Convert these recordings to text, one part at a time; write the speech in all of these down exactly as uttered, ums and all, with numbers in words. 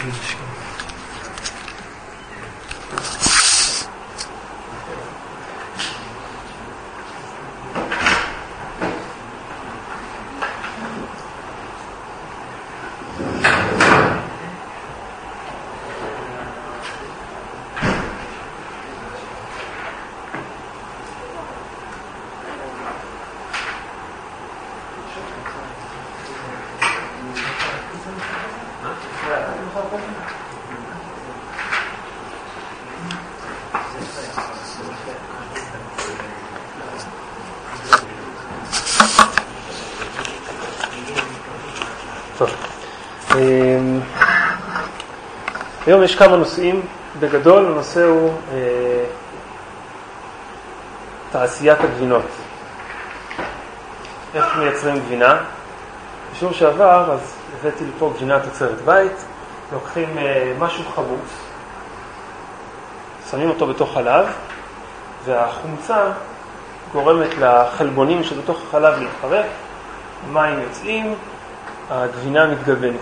היום יש כמה נושאים. בגדול הנושא הוא אה, תעשיית הגבינות. איך מייצרים גבינה? בשיעור שעבר אז הבאתי לפה גבינה תוצרת בית. לוקחים אה, משהו חמוץ, שמים אותו בתוך חלב, והחומצה גורמת לחלבונים שבתוך החלב להתפרק, המים יוצאים, הגבינה מתגוונת.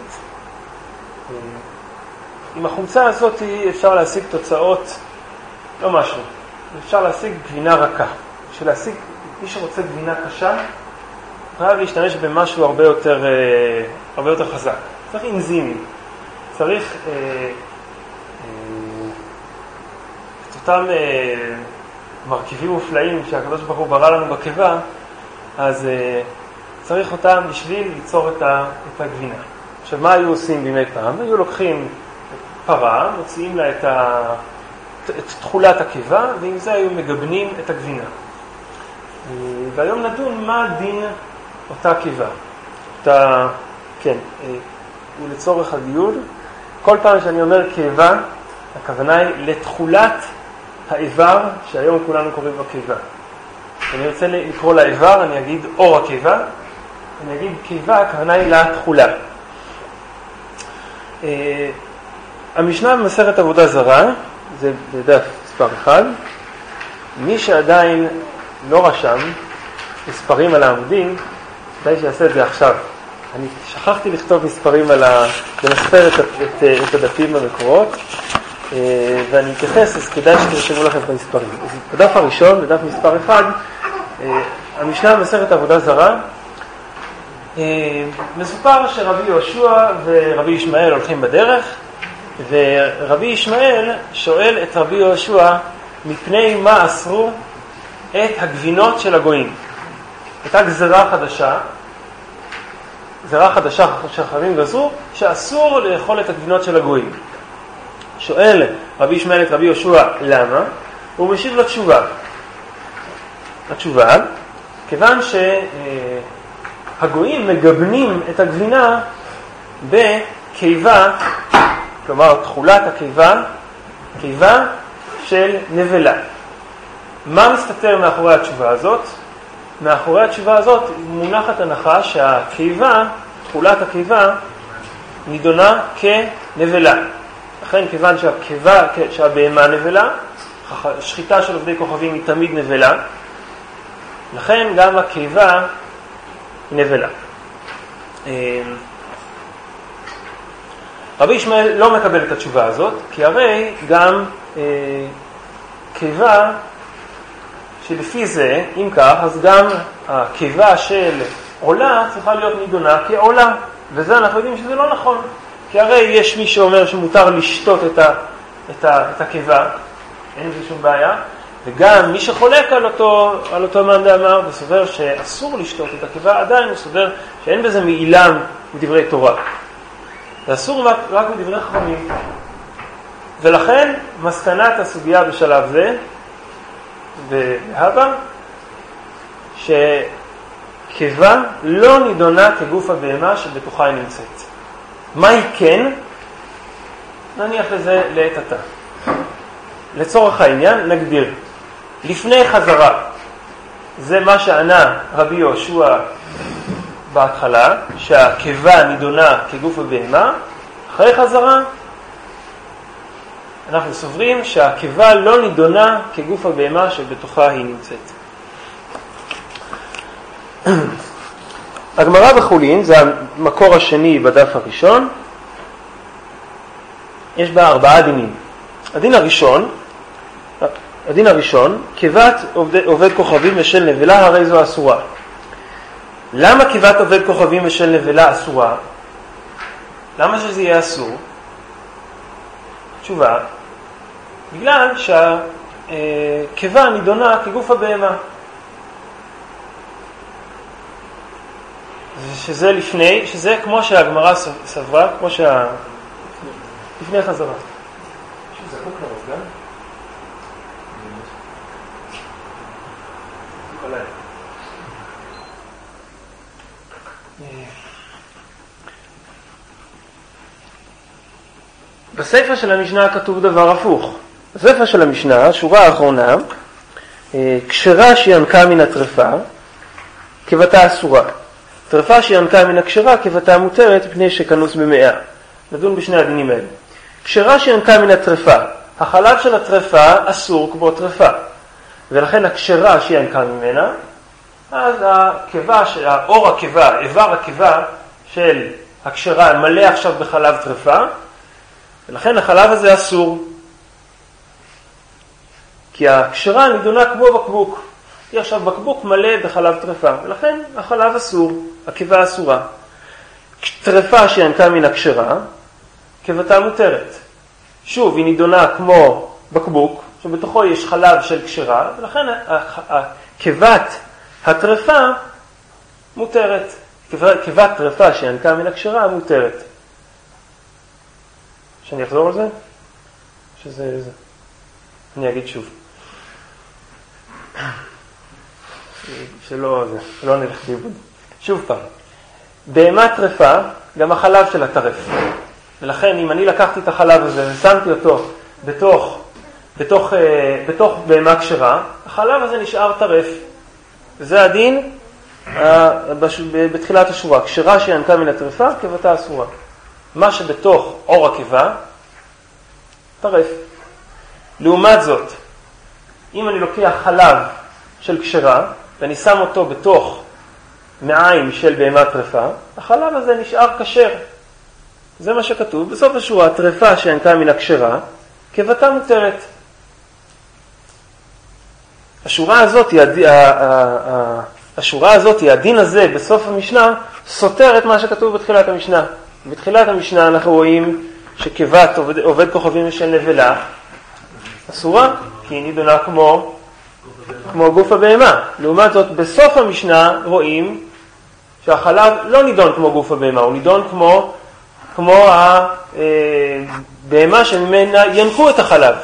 עם החומצה הזאת אפשר להשיג תוצאות, לא משהו, אפשר להשיג גבינה רכה. בשביל להשיג, מי שרוצה גבינה קשה, חייב להשתמש במשהו הרבה יותר, הרבה יותר חזק. צריך אנזימים, צריך אה, אה, את אותם אה, מרכיבים מופלאים שהקדוש ברוך הוא ברא לנו בקיבה, אז אה, צריך אותם בשביל ליצור את, ה, את הגבינה. עכשיו, מה היו עושים בימי פעם? היו לוקחים פרה, מוציאים לה את, ה, את תחולת הקיבה, ועם זה היו מגבנים את הגבינה. והיום נדון מה דין אותה קיבה. אותה, כן, ולצורך הדיון, כל פעם שאני אומר קיבה, הכוונה היא לתחולת האיבר, שהיום כולנו קוראים בה קיבה. אני רוצה לקרוא לאיבר, אני אגיד אור הקיבה, אני אגיד קיבה, הכוונה היא לתחולה. המשנה במסכת עבודה זרה, זה בדף מספר אחד, מי שעדיין לא רשם מספרים על העמודים, כדאי שיעשה את זה עכשיו. אני שכחתי לכתוב מספרים על ה... למספר את, את, את הדפים במקורות, ואני אתייחס, אז כדאי שתרשמו לכם את המספרים. בדף הראשון, בדף מספר אחד, המשנה במסכת עבודה זרה, מסופר שרבי יהושע ורבי ישמעאל הולכים בדרך, ורבי ישמעאל שואל את רבי יהושע מפני מה אסרו את הגבינות של הגויים. הייתה גזרה חדשה, גזרה חדשה שחכמים גזרו, שאסור לאכול את הגבינות של הגויים. שואל רבי ישמעאל את רבי יהושע למה, הוא משיב לתשובה. התשובה, כיוון שהגויים מגבנים את הגבינה בקיבה, כלומר תחולת הקיבה, קיבה של נבלה. מה מסתתר מאחורי התשובה הזאת? מאחורי התשובה הזאת מונחת הנחה שהקיבה, תחולת הקיבה, נידונה כנבלה. לכן כיוון שהקיבה, שהבהמה נבלה, שחיטה של עובדי כוכבים היא תמיד נבלה, לכן גם הקיבה נבלה. רבי ישמעאל לא מקבל את התשובה הזאת, כי הרי גם אה, קיבה שלפי זה, אם כך, אז גם הקיבה של עולה צריכה להיות נידונה כעולה, וזה אנחנו יודעים שזה לא נכון, כי הרי יש מי שאומר שמותר לשתות את, ה, את, ה, את הקיבה, אין בזה שום בעיה, וגם מי שחולק על אותו, על אותו מאן דאמר וסובר שאסור לשתות את הקיבה, עדיין הוא סובר שאין בזה מעילם מדברי תורה. זה אסור רק, רק מדברי חכמים. ולכן מסקנת הסוגיה בשלב זה, והבא, שקיבה לא נידונה כגוף הבהמה שבתוכה היא נמצאת. מה היא כן? נניח לזה לעת עתה. לצורך העניין נגדיר. לפני חזרה, זה מה שענה רבי יהושע בהתחלה, שהקיבה נידונה כגוף הבהמה. אחרי חזרה, אנחנו סוברים שהקיבה לא נידונה כגוף הבהמה שבתוכה היא נמצאת. הגמרא בחולין, זה המקור השני בדף הראשון, יש בה ארבעה דינים. הדין הראשון, הדין הראשון, כיבת עובד, עובד כוכבים ושל נבלה, הרי זו אסורה. למה כיבת עובד כוכבים ושל נבלה אסורה? למה שזה יהיה אסור? תשובה, בגלל שהכיבה נידונה כגוף הבהמה. שזה לפני, שזה כמו שהגמרא סברה, כמו שה... לפני חזרה. שזקוק למזגן? בספר של המשנה כתוב דבר הפוך. בספר של המשנה, שורה האחרונה, כשרה שינקה מן הטרפה, כבתה אסורה. טרפה שינקה מן הכשרה, כבתה מותרת, פני שכנוס במאה. נדון בשני הדינים האלה. כשרה שינקה מן הטרפה, החלב של הטרפה אסור כמו טרפה. ולכן הכשרה שינקה ממנה, אז הקיבה, האור הקיבה, איבר הקיבה של הכשרה מלא עכשיו בחלב טרפה, ולכן החלב הזה אסור. כי הכשרה נידונה כמו בקבוק. היא עכשיו בקבוק מלא בחלב טרפה, ולכן החלב אסור, הקיבה אסורה. טרפה שינקה מן הכשרה, קיבתה מותרת. שוב, היא נידונה כמו בקבוק, שבתוכו יש חלב של כשרה, ולכן קיבת הטרפה מותרת. קיבת טרפה שינקה מן הכשרה מותרת. שאני אחזור על זה? שזה זה. אני אגיד שוב. שלא, זה, לא נלך לאיבוד. שוב פעם. בהמה טרפה, גם החלב שלה טרף. ולכן אם אני לקחתי את החלב הזה ושמתי אותו בתוך, בתוך, בתוך בהמה כשרה, החלב הזה נשאר טרף. וזה הדין בתחילת השורה. כשרה שינקה מן הטרפה, קיבתה אסורה. מה שבתוך עור הקיבה, טרף. לעומת זאת, אם אני לוקח חלב של כשרה, ואני שם אותו בתוך מעיים של בהמה טרפה, החלב הזה נשאר כשר. זה מה שכתוב. בסוף השורה, טרפה שינקה מן הכשרה, קיבתה מותרת. השורה הזאת, השורה הזאת, הדין הזה בסוף המשנה, סותר את מה שכתוב בתחילת המשנה. בתחילת המשנה אנחנו רואים שקיבת עובד, עובד כוכבים של נבלה אסורה, כי היא נידונה כמו, כמו גוף הבהמה. לעומת זאת, בסוף המשנה רואים שהחלב לא נידון כמו גוף הבהמה, הוא נידון כמו, כמו הבהמה שממנה ינקו את החלב.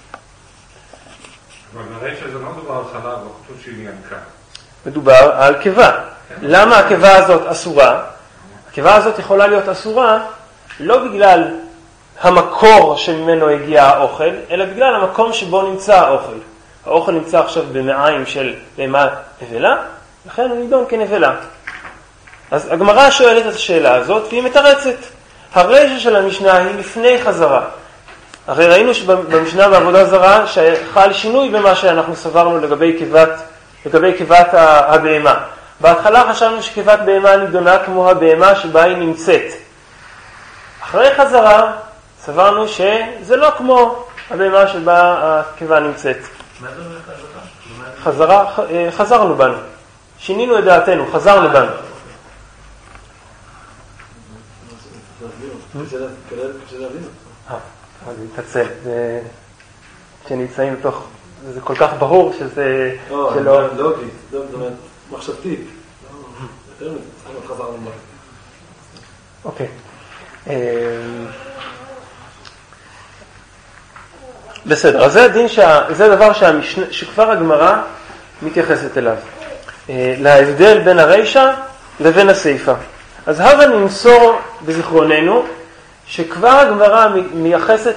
אבל נראה שזה לא מדובר על חלב, אבל כתוב שהיא ינקה. מדובר על קיבה. למה הקיבה הזאת אסורה? הקיבה הזאת יכולה להיות אסורה לא בגלל המקור שממנו הגיע האוכל, אלא בגלל המקום שבו נמצא האוכל. האוכל נמצא עכשיו במעיים של בהמה נבלה, לכן הוא נידון כנבלה. אז הגמרא שואלת את השאלה הזאת, והיא מתרצת. הרשע של המשנה היא לפני חזרה. הרי ראינו שבמשנה בעבודה זרה שחל שינוי במה שאנחנו סברנו לגבי קיבת, לגבי קיבת הבהמה. בהתחלה חשבנו שקיבת בהמה נידונה כמו הבהמה שבה היא נמצאת. אחרי חזרה סברנו שזה לא כמו הבהמה שבה הקיבה נמצאת. מה זה אומר חזרה? חזרה, חזרנו בנו. שינינו את דעתנו, חזרנו בנו. קשה להבין. אה, אני מתעצל. כשנמצאים בתוך, זה כל כך ברור שזה... לא, לוגי, זאת אומרת, מחשבתית. יותר מזה, חזרנו בנו. אוקיי. בסדר, אז זה הדין, שה, זה דבר שהמשנה, שכבר הגמרא מתייחסת אליו. להבדל בין הרשע לבין הסיפה. אז הבה נמסור בזיכרוננו שכבר הגמרא מייחסת,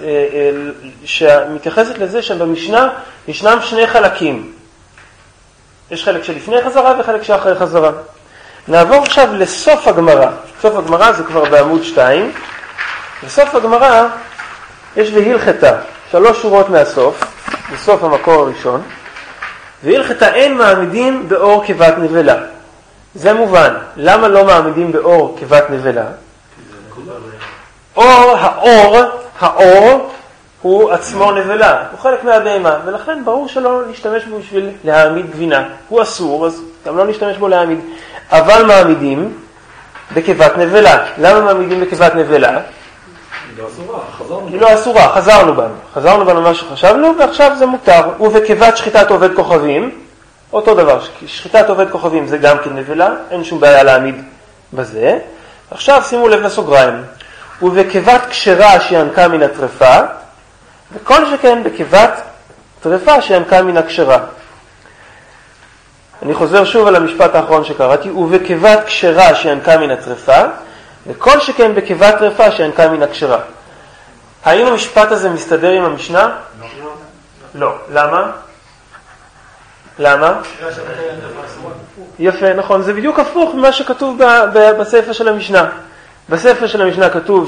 מתייחסת לזה שבמשנה ישנם שני חלקים. יש חלק שלפני חזרה וחלק שאחרי חזרה. נעבור עכשיו לסוף הגמרא. סוף הגמרא זה כבר בעמוד שתיים. בסוף הגמרא יש והלכתה, שלוש שורות מהסוף, בסוף המקור הראשון. והלכתה אין מעמידים באור קיבת נבלה. זה מובן. למה לא מעמידים באור קיבת נבלה? אור, האור האור הוא עצמו נבלה, הוא חלק מהבהמה, ולכן ברור שלא נשתמש בו בשביל להעמיד גבינה. הוא אסור, אז גם לא נשתמש בו להעמיד. אבל מעמידים בקיבת נבלה. למה מעמידים בקיבת נבלה? היא לא אסורה, חזרנו. היא לא אסורה, חזרנו בנו. חזרנו בנו מה שחשבנו, ועכשיו זה מותר. ובקיבת שחיטת עובד כוכבים, אותו דבר. שחיטת עובד כוכבים זה גם כן נבלה, אין שום בעיה להעמיד בזה. עכשיו שימו לב לסוגריים. ובקיבת כשרה שינקה מן הטרפה, וכל שכן בקיבת טרפה שינקה מן הכשרה. אני חוזר שוב על המשפט האחרון שקראתי, ובקיבת כשרה שינקה מן הטרפה, וכל שכן בקיבת טרפה שינקה מן הכשרה. האם המשפט הזה מסתדר עם המשנה? לא. לא. למה? למה? יפה, נכון. זה בדיוק הפוך ממה שכתוב בספר של המשנה. בספר של המשנה כתוב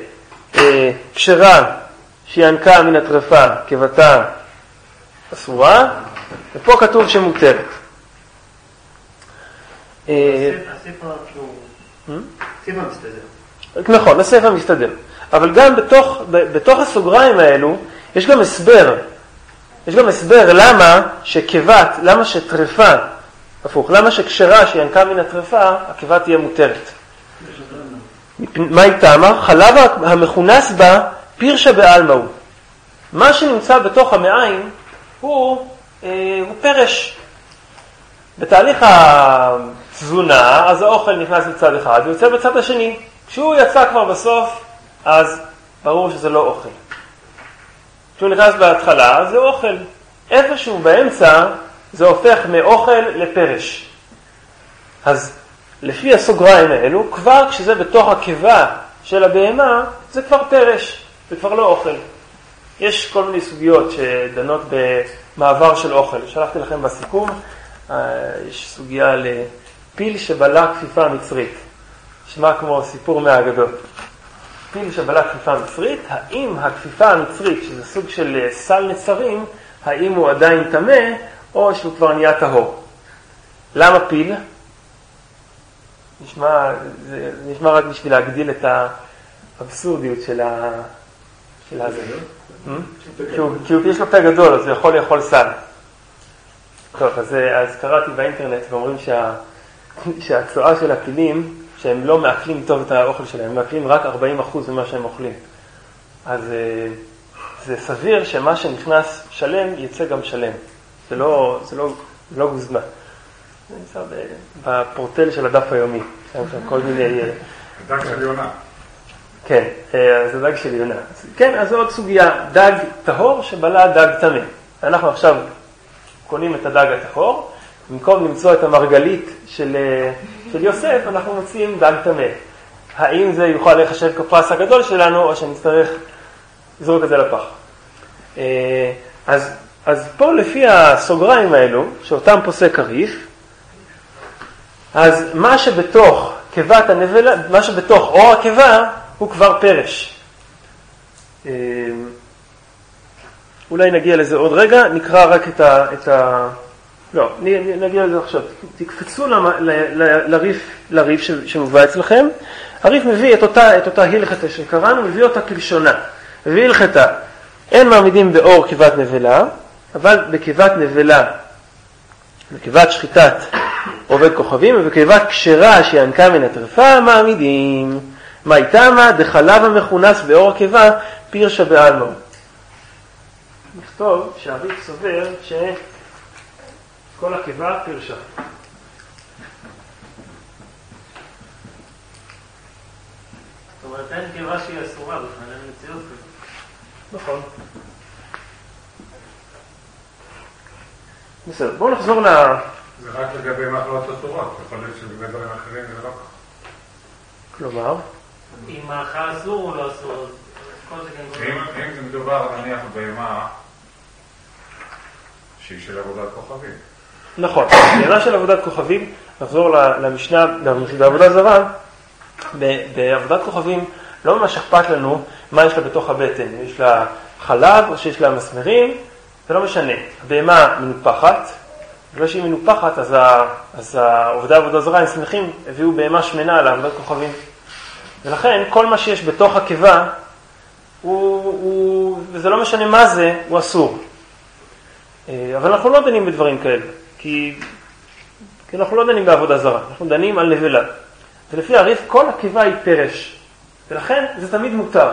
שכשרה שינקה מן הטרפה כבתה אסורה, ופה כתוב שמותרת. הספר מסתדר. נכון, הספר מסתדר. אבל גם בתוך, בתוך הסוגריים האלו, יש גם הסבר. יש גם הסבר למה שכבת, למה שטרפה, הפוך, למה שכשרה שינקה מן הטרפה, הכבת תהיה מותרת. מה היא טעמה? חלב המכונס בה פירשה בעלמא הוא. מה שנמצא בתוך המעיים הוא, אה, הוא פרש. בתהליך התזונה, אז האוכל נכנס בצד אחד ויוצא בצד השני. כשהוא יצא כבר בסוף, אז ברור שזה לא אוכל. כשהוא נכנס בהתחלה, זה אוכל. איפשהו באמצע, זה הופך מאוכל לפרש. אז לפי הסוגריים האלו, כבר כשזה בתוך הקיבה של הבהמה, זה כבר פרש, זה כבר לא אוכל. יש כל מיני סוגיות שדנות במעבר של אוכל. שלחתי לכם בסיכום, יש סוגיה לפיל שבלה כפיפה מצרית. שמה כמו סיפור מהאגדות. פיל שבלה כפיפה מצרית, האם הכפיפה המצרית, שזה סוג של סל נצרים, האם הוא עדיין טמא, או שהוא כבר נהיה טהור. למה פיל? נשמע, זה נשמע רק בשביל להגדיל את האבסורדיות של ה... של הזה. כי יש לו פה גדול, אז הוא יכול לאכול סל. טוב, אז, אז קראתי באינטרנט ואומרים שה, שהצועה של הפילים, שהם לא מאכלים טוב את האוכל שלהם, הם מאכלים רק ארבעים אחוז ממה שהם אוכלים. אז זה סביר שמה שנכנס שלם יצא גם שלם. זה לא, זה לא, לא גוזמה. זה נמצא בפורטל של הדף היומי. שם שם כל מיני... דג של יונה. כן, זה דג של יונה. כן, אז זו עוד סוגיה, דג טהור שבלה דג טמא. אנחנו עכשיו קונים את הדג הטהור, במקום למצוא את המרגלית של, של יוסף, אנחנו מוצאים דג טמא. האם זה יוכל לחשב כפרס הגדול שלנו, או שנצטרך לזרוק את זה לפח. אז, אז פה לפי הסוגריים האלו, שאותם פוסק הריף, אז מה שבתוך קיבת הנבלה, מה שבתוך אור הקיבה, הוא כבר פרש. אולי נגיע לזה עוד רגע, נקרא רק את ה... את ה... לא, נגיע לזה עכשיו. תקפצו ל, ל, ל, לריף, לריף שמובא אצלכם. הריף מביא את אותה, את אותה הלכתה שקראנו, מביא אותה כלשונה. מביא הלכתה, אין מעמידים באור קיבת נבלה, אבל בקיבת נבלה, בקיבת שחיטת עובד כוכבים, ובקיבת כשרה שינקה מן הטרפה, מעמידים. מה איתה מה? דחלב המכונס באור הקיבה, פירשה בעלמא. נכתוב שהריף סובר שכל הקיבה פירשה. זאת אומרת, אין קיבה שהיא אסורה בכלל, אין מציאות כזאת. נכון. בסדר, בואו נחזור ל... זה רק לגבי מאכלות אסורות, יכול להיות שבגבי דברים אחרים זה לא כך. כלומר? אם מאכל אסור או לא אסור, כל זה כן... אם זה מדובר נניח בהמה שהיא של עבודת כוכבים. נכון, בעינה של עבודת כוכבים, נחזור למשנה, בעבודה זרה, בעבודת כוכבים לא ממש אכפת לנו מה יש לה בתוך הבטן. יש לה חלב או שיש לה מסמרים, זה לא משנה. הבהמה מנופחת, ולא שהיא מנופחת, אז, ה, אז העובדי עבודה זרה, הם שמחים, הביאו בהמה שמנה לעבודת כוכבים. ולכן כל מה שיש בתוך הקיבה הוא, הוא, וזה לא משנה מה זה, הוא אסור. אבל אנחנו לא דנים בדברים כאלה, כי, כי אנחנו לא דנים בעבודה זרה, אנחנו דנים על נבלה. ולפי הריף כל עקבה היא פרש, ולכן זה תמיד מותר.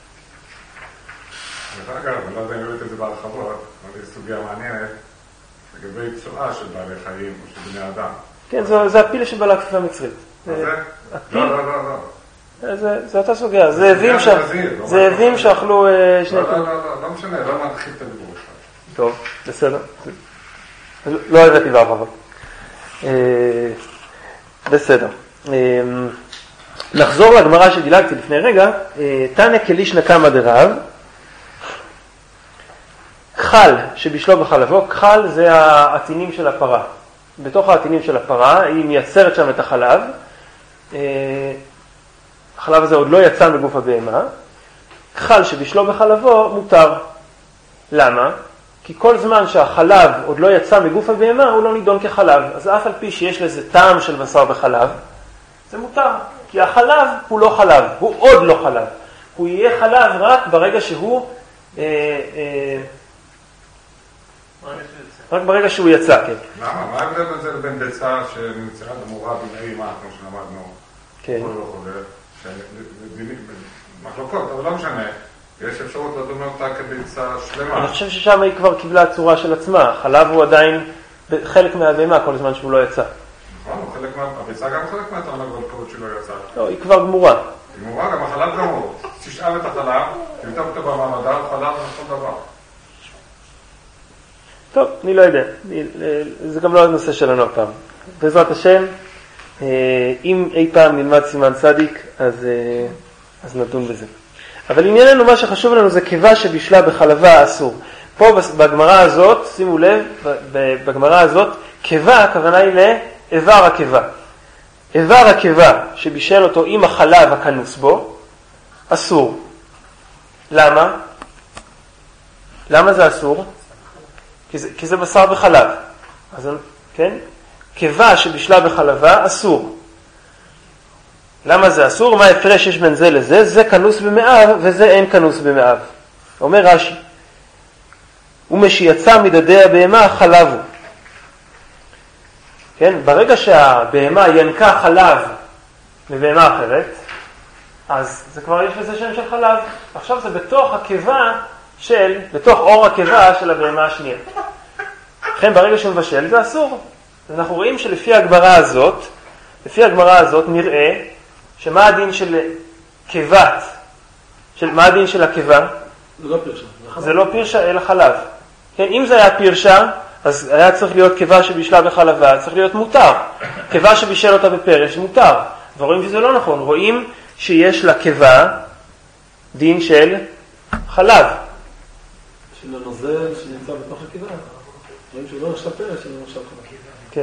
אגב, אני לא יודע אם ראית את זה בהרחבות, אבל זו סוגיה מעניינת לגבי צואה של בעלי חיים או של בני אדם. כן, זה, זה הפיל שבעל העקבה המצרית. מה זה? הפיל? לא, לא, לא, לא. זה, זה אותה סוגיה, זאבים ש... זאבים שאכלו שני... לא, לא, לא, לא משנה, לא נתחיל את הדיבור שלך. טוב, בסדר. לא הבאתי בהרחבות. בסדר. נחזור לגמרא שדילגתי לפני רגע. תנא כלישנא קמא דרב. כחל שבישלו בחלבו, כחל זה העטינים של הפרה. בתוך העטינים של הפרה היא מייצרת שם את החלב. החלב הזה עוד לא יצא מגוף הבהמה. כחל שבישלו בחלבו מותר. למה? כי כל זמן שהחלב עוד לא יצא מגוף הבהמה הוא לא נידון כחלב. אז אף על פי שיש לזה טעם של בשר בחלב, זה מותר. כי החלב הוא לא חלב, הוא עוד לא חלב. הוא יהיה חלב רק ברגע שהוא... אה, אה, רק ברגע שהוא יצא, כן. למה? מה ההבדל בזה לבין ביצה שנמצאה במורה בנעימה, כמו שלמדנו? כן. מחלוקות, אבל לא משנה. יש אפשרות לדון אותה כביצה שלמה. אני חושב ששם היא כבר קיבלה צורה של עצמה. החלב הוא עדיין חלק מהבהמה כל זמן שהוא לא יצא. נכון, הביצה גם חלק מהתרנגולת שלא יצא. לא, היא כבר גמורה. היא גמורה, גם החלב גמור. תשאב את החלב, תמתב אותו במעמדה, חלב וכל דבר. טוב, אני לא יודע. זה גם לא הנושא שלנו הפעם. בעזרת השם, אם אי פעם נלמד סימן צדיק, אז, אז נדון בזה. אבל ענייננו, מה שחשוב לנו זה קיבה שבישלה בחלבה אסור. פה בגמרא הזאת, שימו לב, בגמרא הזאת, קיבה, הכוונה היא לאיבר הקיבה. איבר הקיבה שבישל אותו עם החלב הכנוס בו, אסור. למה? למה זה אסור? כי זה, כי זה בשר בחלב. אז, כן? קיבה שבישלה בחלבה אסור. למה זה אסור? מה ההפרש יש בין זה לזה? זה כנוס במאב וזה אין כנוס במאב. אומר רש"י, ומשיצא מדדי הבהמה חלב הוא. כן? ברגע שהבהמה ינקה חלב מבהמה אחרת, אז זה כבר יש לזה שם של חלב. עכשיו זה בתוך הקיבה של, בתוך אור הקיבה של הבהמה השנייה. לכן ברגע שהוא מבשל זה אסור. אנחנו רואים שלפי הגמרא הזאת, לפי הגמרא הזאת נראה שמה הדין של קיבת, של מה הדין של הקיבה? זה לא פירשה. זה לא פירשה אלא חלב. כן, אם זה היה פירשה, אז היה צריך להיות קיבה שבישלה בחלבה, צריך להיות מותר. קיבה שבישל אותה בפרש, מותר. ורואים שזה לא נכון. רואים שיש לה קיבה דין של חלב. של הנוזל שנמצא בתוך הקיבה. רואים שהוא לא נחשב פרש, שהוא נחשב חלב. כן.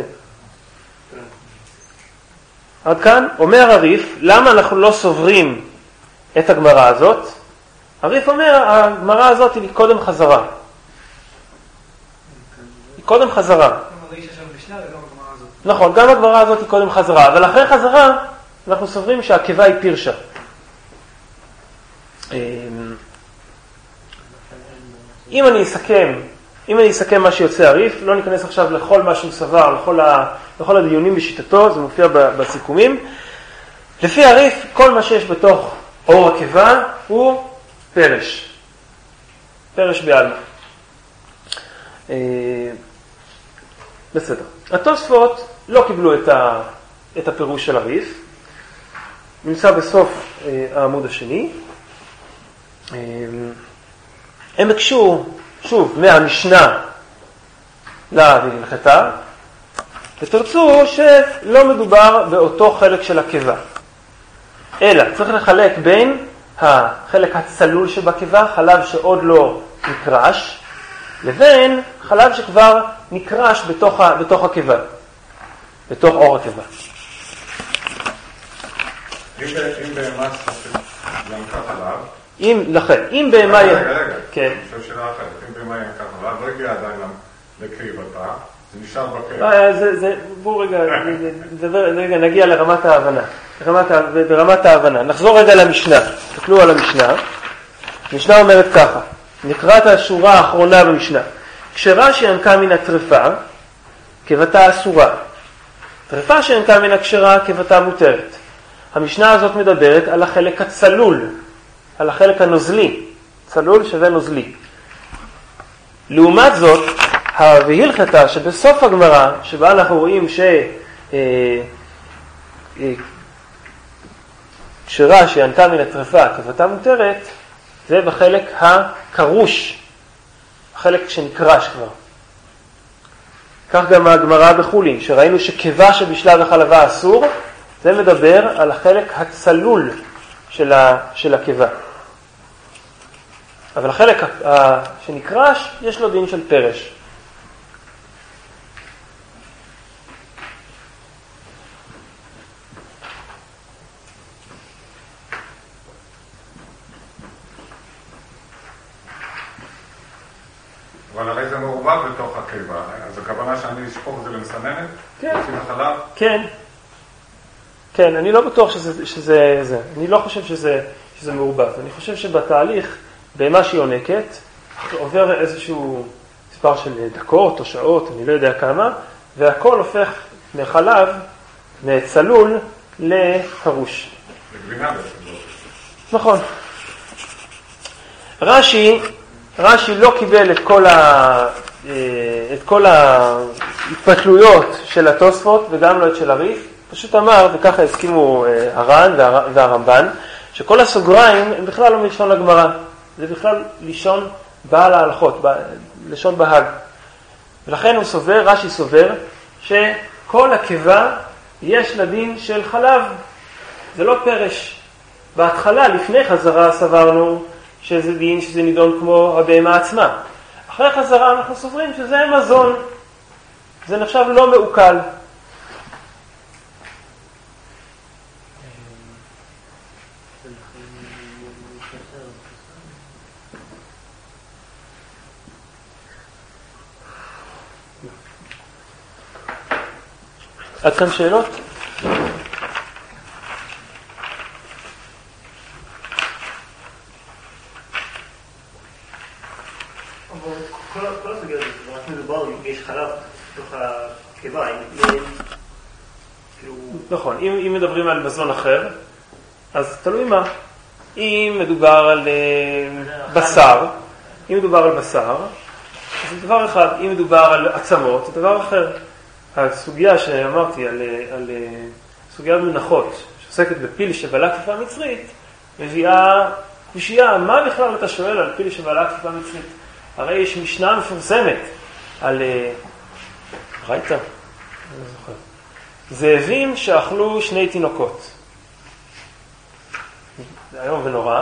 עד כאן אומר הריף, למה אנחנו לא סוברים את הגמרא הזאת? הריף אומר, הגמרא הזאת היא קודם חזרה. היא קודם חזרה. נכון, גם הגמרא הזאת היא קודם חזרה, אבל אחרי חזרה אנחנו סוברים שהקיבה היא פירשה. אם אני אסכם, אם אני אסכם מה שיוצא הריף, לא ניכנס עכשיו לכל מה שהוא סבר, לכל, ה, לכל הדיונים בשיטתו, זה מופיע בסיכומים. לפי הריף, כל מה שיש בתוך אור הקיבה הוא פרש. פרש בעלמא. אה, בסדר. התוספות לא קיבלו את, ה, את הפירוש של הריף. נמצא בסוף אה, העמוד השני. אה, הם הקשו שוב, מהמשנה להלכתה, ותרצו שלא מדובר באותו חלק של הקיבה. אלא צריך לחלק בין החלק הצלול שבקיבה, חלב שעוד לא נקרש, לבין חלב שכבר נקרש בתוך, בתוך הקיבה, בתוך אור הקיבה. אם בהמה ינקה חלב, אם, לכן, אם בהמה... רגע, רגע, רגע. כן. אני חושב שאלה אחרת. אם בהמה ינקה חלב, לא הגיע עדיין לקריבתה, זה נשאר בקר. זה, זה, בואו רגע, רגע, נגיע לרמת ההבנה. ברמת, ברמת ההבנה. נחזור רגע למשנה. תסתכלו על המשנה. המשנה אומרת ככה, נקרא את השורה האחרונה במשנה. כשרה שינקה מן הטרפה, כבתה אסורה. טרפה שינקה מן הכשרה, כבתה מותרת. המשנה הזאת מדברת על החלק הצלול, על החלק הנוזלי. צלול שווה נוזלי. לעומת זאת, והלכתה שבסוף הגמרא, שבה אנחנו רואים ש... כשרה שינקה מן הטרפה, כבתה מותרת, זה בחלק הקרוש, החלק שנקרש כבר. כך גם הגמרא בחולין, שראינו שכבה שבשלה וחלבה אסור, זה מדבר על החלק הצלול של, ה, של הכבה. אבל החלק ה, שנקרש, יש לו דין של פרש. אבל הרי זה מעורבב בתוך הקיבה, אז הכוונה שאני אשפוך את זה למסננת? כן. לפי החלב? כן. כן, אני לא בטוח שזה, שזה זה. אני לא חושב שזה, שזה מעורבב. אני חושב שבתהליך, במה שהיא עונקת, עובר איזשהו מספר של דקות או שעות, אני לא יודע כמה, והכל הופך מחלב, מצלול, לקרוש. לגבינה בעצם. נכון. רש"י, רש"י לא קיבל את כל, ה, את כל ההתפתלויות של התוספות וגם לא את של הריף. פשוט אמר, וככה הסכימו הר"ן והרמב"ן, שכל הסוגריים הם בכלל לא מלשון הגמרא. זה בכלל לישון בעל ההלכות, לשון בהג. ולכן הוא סובר, רש"י סובר, שכל הקיבה יש לדין של חלב. זה לא פרש. בהתחלה, לפני חזרה, סברנו שזה דין, שזה נידון כמו הבהמה עצמה. אחרי חזרה אנחנו סוברים שזה מזון. זה נחשב לא מעוקל. עד כאן שאלות? כל הסוגיה הזאת, רק מדובר אם יש חלב בתוך הקיבה, נכון, אם מדברים על מזון אחר, אז תלוי מה. אם מדובר על בשר, אם מדובר על בשר, אז זה דבר אחד. אם מדובר על עצמות, זה דבר אחר. הסוגיה שאמרתי על, על סוגיה מנחות, שעוסקת בפיל שבלע כתיפה מצרית, מביאה קושייה, מה בכלל אתה שואל על פיל שבלע כתיפה מצרית? הרי יש משנה מפורסמת על, ראית? אני לא זוכר. זאבים שאכלו שני תינוקות. זה היום ונורא.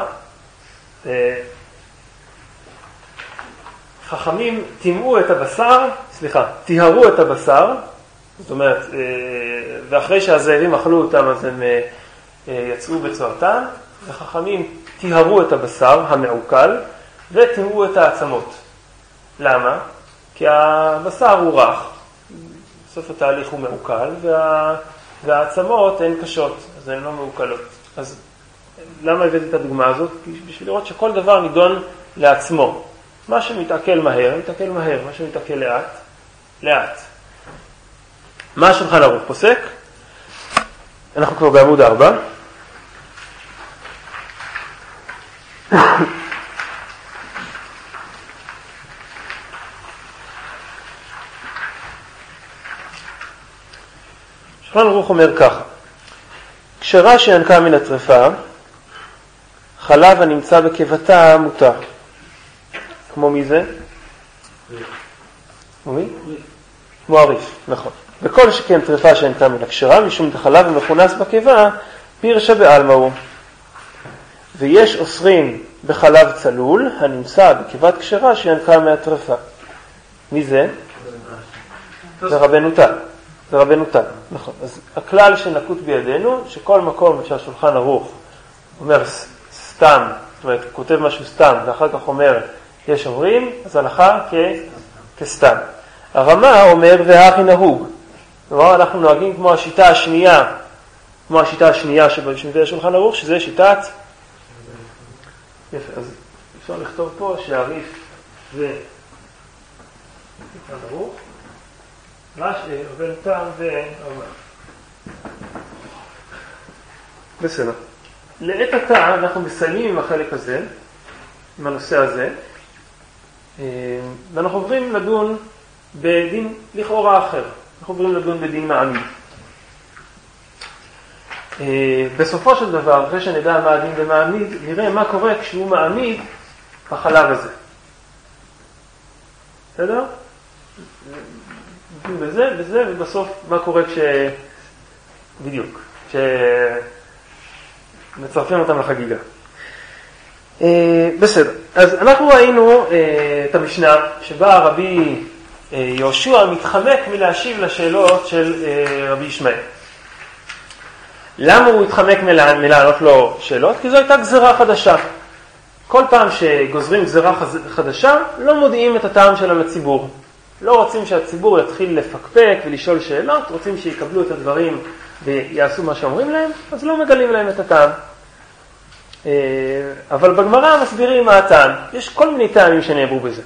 חכמים טימאו את הבשר, סליחה, טיהרו את הבשר, זאת אומרת, ואחרי שהזאבים אכלו אותם אז הם יצאו בצואתם, וחכמים טיהרו את הבשר המעוקל וטימאו את העצמות. למה? כי הבשר הוא רך, בסוף התהליך הוא מעוקל, וה... והעצמות הן קשות, אז הן לא מעוקלות. אז למה הבאתי את הדוגמה הזאת? בשביל לראות שכל דבר נידון לעצמו. מה שמתעכל מהר, מתעכל מהר, מה שמתעכל לאט, לאט. מה השולחן ערוך פוסק? אנחנו כבר בעמוד ארבע. השולחן ערוך אומר ככה, כשרה שינקה מן הטרפה, חלב הנמצא בקיבתה מותר. כמו מי זה? כמו מי? כמו הריף, נכון. וכל שכן טרפה שינקה מן הכשרה, משום דחלב ומכונס בקיבה, פירשה בעלמא הוא. ויש אוסרים בחלב צלול, הנמצא בקיבת כשרה שינקה מהטרפה. מי זה? זה רבנו תם. זה רבנו תם, נכון. אז הכלל שנקוט בידינו, שכל מקום שהשולחן ערוך אומר סתם, זאת אומרת, כותב משהו סתם, ואחר כך אומר, יש אומרים, אז הלכה כ... כסתם. הרמה אומר, והכי נהוג. כלומר, אנחנו נוהגים כמו השיטה השנייה, כמו השיטה השנייה שבשביל השולחן ערוך, שזה שיטת... יפה, אז אפשר לכתוב פה שהריף ו... ברוך. רש, אבל טעם וארבע. בסדר. לעת עתה אנחנו מסיימים עם החלק הזה, עם הנושא הזה, ואנחנו עוברים לדון בדין לכאורה אחר. אנחנו עוברים לדון בדין מעמיד. בסופו של דבר, אחרי שנדע מה הדין במעמיד, נראה מה קורה כשהוא מעמיד בחלב הזה. בסדר? בזה, בזה, ובסוף מה קורה כש... בדיוק. כשמצרפים אותם לחגיגה. בסדר. אז אנחנו ראינו את המשנה שבה רבי יהושע מתחמק מלהשיב לשאלות של רבי ישמעאל. למה הוא התחמק מלענות לו שאלות? כי זו הייתה גזרה חדשה. כל פעם שגוזרים גזרה חדשה, לא מודיעים את הטעם שלה לציבור. לא רוצים שהציבור יתחיל לפקפק ולשאול שאלות, רוצים שיקבלו את הדברים ויעשו מה שאומרים להם, אז לא מגלים להם את הטעם. אבל בגמרא מסבירים מה הטעם. יש כל מיני טעמים שנאמרו בזה.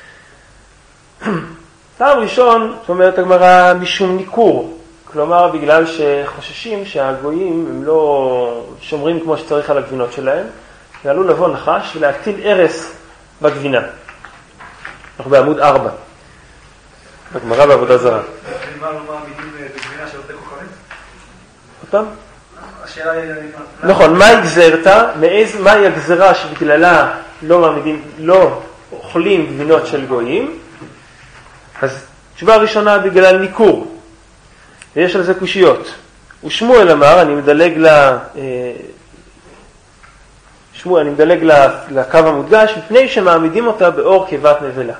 טעם ראשון, זאת אומרת הגמרא משום ניכור. כלומר, בגלל שחוששים שהגויים הם לא שומרים כמו שצריך על הגבינות שלהם, ועלול לבוא נחש ולהטיל ערס בגבינה. אנחנו בעמוד ארבע, בגמרא בעבודה זרה. מה מעמידים בגבינה של עובדי כוכבים? אותם? השאלה היא... נכון, מהי גזרתה? מהי הגזרה שבגללה לא מעמידים, לא אוכלים גבינות של גויים? אז תשובה ראשונה בגלל ניכור. ויש על זה קושיות. ושמואל אמר, אני מדלג ל... שמואל, אני מדלג לקו המודגש, מפני שמעמידים אותה באור קיבת נבלה.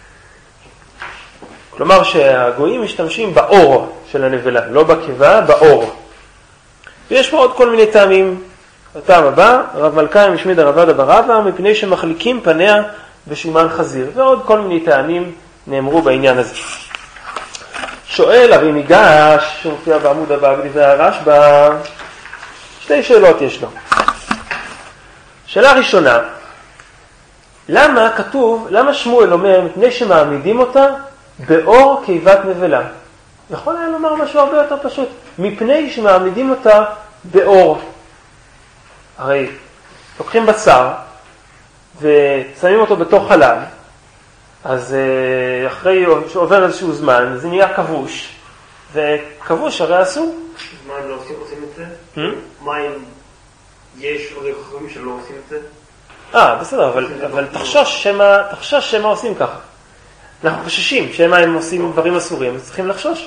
כלומר שהגויים משתמשים באור של הנבלה, לא בקיבה, באור. ויש פה עוד כל מיני טעמים. הטעם הבא, רב מלכאי משמיד הרבד ברבא, מפני שמחליקים פניה בשומן חזיר. ועוד כל מיני טעמים נאמרו בעניין הזה. שואל הרי ניגש, שמופיע בעמוד הבא בדברי הרשב"א, שתי שאלות יש לו. שאלה ראשונה, למה כתוב, למה שמואל אומר, מפני שמעמידים אותה באור קיבת נבלה? יכול היה לומר משהו הרבה יותר פשוט, מפני שמעמידים אותה באור. הרי לוקחים בשר ושמים אותו בתוך חלב, אז אחרי שעובר איזשהו זמן, זה נהיה כבוש, וכבוש הרי אסור. מה הם לא עושים, עושים את זה? מה אם יש עוד חכמים שלא עושים את זה? אה, בסדר, אבל, אבל תחשוש שמה, תחשוש שמה עושים ככה. אנחנו חוששים שמה הם עושים דברים אסורים, אז צריכים לחשוש.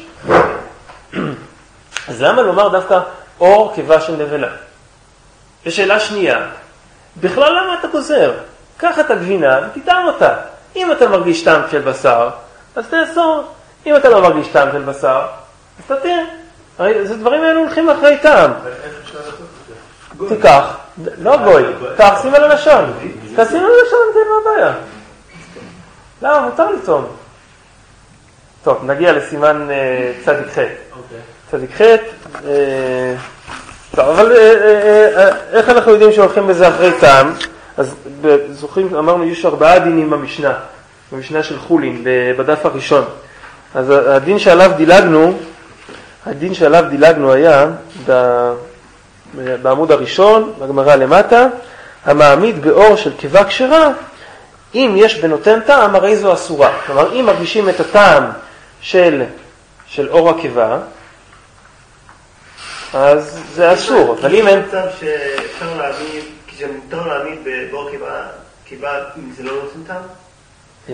אז למה לומר דווקא אור קיבה של נבלה? ושאלה שנייה, בכלל למה אתה גוזר? קח את הגבינה ותטעם אותה. אם אתה מרגיש טעם של בשר, אז תאסור. אם אתה לא מרגיש טעם של בשר, אז תתיר. הרי זה דברים האלו הולכים אחרי טעם. תיקח, לא גוי, תח, שים על הלשון. תשים על הלשון, זה מה הבעיה. לא, מותר לטעום. טוב, נגיע לסימן צדיק ח'. צדיק ח'. טוב, אבל איך אנחנו יודעים שהולכים בזה אחרי טעם? אז זוכרים, אמרנו, יש ארבעה דינים במשנה, במשנה של חולין, בדף הראשון. אז הדין שעליו דילגנו, הדין שעליו דילגנו היה בעמוד הראשון, בגמרא למטה, המעמיד באור של קיבה כשרה, אם יש בנותן טעם, הרי זו אסורה. כלומר, אם מרגישים את הטעם של, של אור הקיבה, אז זה אסור. אבל אם אין... מצב שאפשר להעמיד, כשמותר להעמיד באור קיבה, אם זה לא נותן טעם?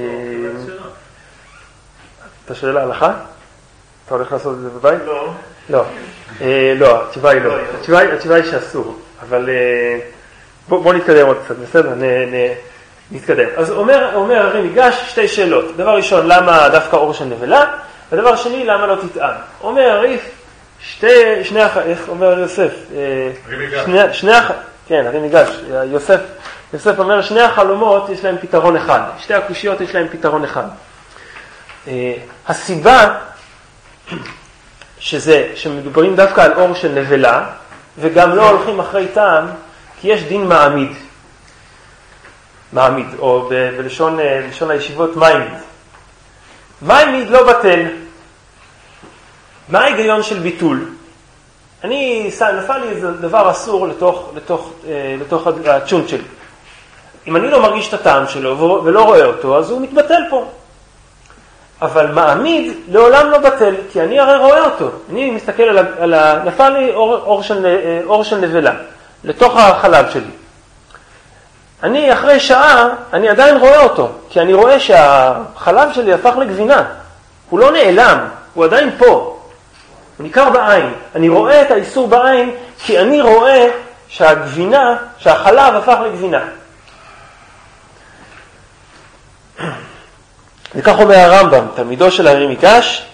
אתה שואל להלכה? אתה הולך לעשות את זה בבית? לא. לא. לא, התשובה היא לא. התשובה היא שאסור. אבל בוא נתקדם עוד קצת, בסדר? נתקדם. אז אומר הרי ניגש שתי שאלות. דבר ראשון, למה דווקא אור של נבלה? ודבר שני, למה לא תטעם? אומר הריף, שתי, שני, איך אומר יוסף? שני, שני, כן, הרי ניגש. יוסף, יוסף אומר, שני החלומות יש להם פתרון אחד. שתי הקושיות יש להם פתרון אחד. הסיבה שזה, שמדברים דווקא על אור של נבלה, וגם לא הולכים אחרי טעם, כי יש דין מעמיד. מעמיד, או בלשון בלשון הישיבות מעמיד. מעמיד לא בטל. מה ההיגיון של ביטול? אני, נפל לי איזה דבר אסור לתוך, לתוך, לתוך הצ'ונט שלי. אם אני לא מרגיש את הטעם שלו ולא רואה אותו, אז הוא מתבטל פה. אבל מעמיד לעולם לא בטל, כי אני הרי רואה אותו. אני מסתכל על, על ה... נפל לי אור, אור, של, אור של נבלה, לתוך החלב שלי. אני אחרי שעה, אני עדיין רואה אותו, כי אני רואה שהחלב שלי הפך לגבינה. הוא לא נעלם, הוא עדיין פה. הוא ניכר בעין. אני רואה את האיסור בעין, כי אני רואה שהגבינה, שהחלב הפך לגבינה. וכך אומר הרמב"ם, תלמידו של הארי מקש,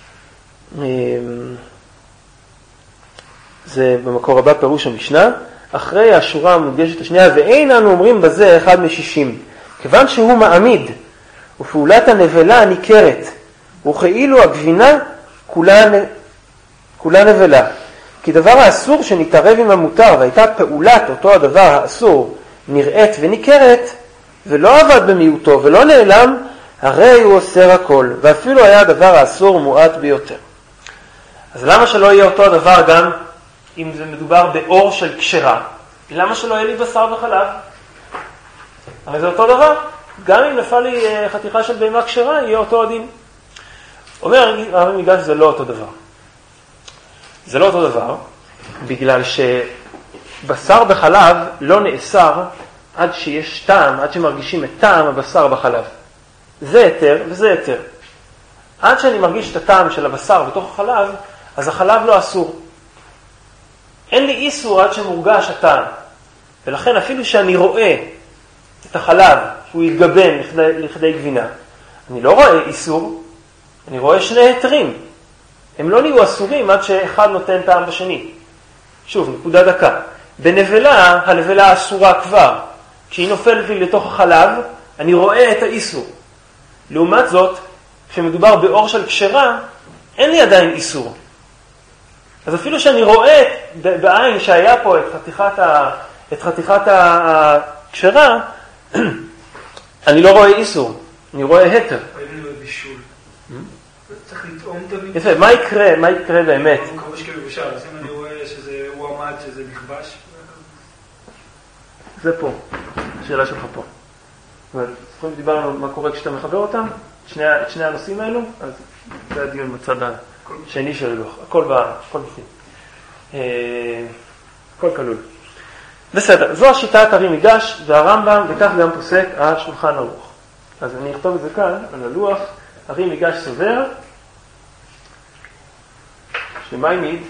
זה במקור הבא פירוש המשנה, אחרי השורה המודגשת השנייה, ואין אנו אומרים בזה אחד משישים, כיוון שהוא מעמיד, ופעולת הנבלה ניכרת, וכאילו הגבינה כולה, כולה נבלה. כי דבר האסור שנתערב עם המותר, והייתה פעולת אותו הדבר האסור נראית וניכרת, ולא עבד במיעוטו ולא נעלם, הרי הוא אוסר הכל, ואפילו היה הדבר האסור מועט ביותר. אז למה שלא יהיה אותו הדבר גם אם זה מדובר באור של כשרה? למה שלא יהיה לי בשר וחלב? הרי זה אותו דבר. גם אם נפל לי חתיכה של בהמה כשרה, יהיה אותו הדין. אומר הרב מיגש, זה לא אותו דבר. זה לא אותו דבר, בגלל שבשר בחלב לא נאסר עד שיש טעם, עד שמרגישים את טעם הבשר בחלב. זה היתר וזה היתר. עד שאני מרגיש את הטעם של הבשר בתוך החלב, אז החלב לא אסור. אין לי איסור עד שמורגש הטעם. ולכן אפילו שאני רואה את החלב, שהוא יתגבן לכדי, לכדי גבינה, אני לא רואה איסור, אני רואה שני היתרים. הם לא נהיו אסורים עד שאחד נותן טעם בשני. שוב, נקודה דקה. בנבלה, הנבלה אסורה כבר. כשהיא נופלת לי לתוך החלב, אני רואה את האיסור. לעומת זאת, כשמדובר באור של כשרה, אין לי עדיין איסור. אז אפילו שאני רואה בעין שהיה פה את חתיכת, ה, את חתיכת הכשרה, אני לא רואה איסור, אני רואה היתר. אין לו בישול. צריך לטעום את הבישול. יפה, מה יקרה, מה יקרה באמת? הוא מקווה שכבשל, אז אם אני רואה שזה הוא עמד, שזה נכבש. זה פה, השאלה שלך פה. זוכרים דיברנו מה קורה כשאתה מחבר אותם, שני, שני הנושאים האלו, אז זה הדיון בצד השני של הלוח, הכל בפנים, הכל כלול. בסדר, זו השיטת הארי מקש והרמב"ם, וכך גם פוסק השולחן ערוך. אז אני אכתוב את זה כאן על הלוח. הארי מקש סובר שמעמיד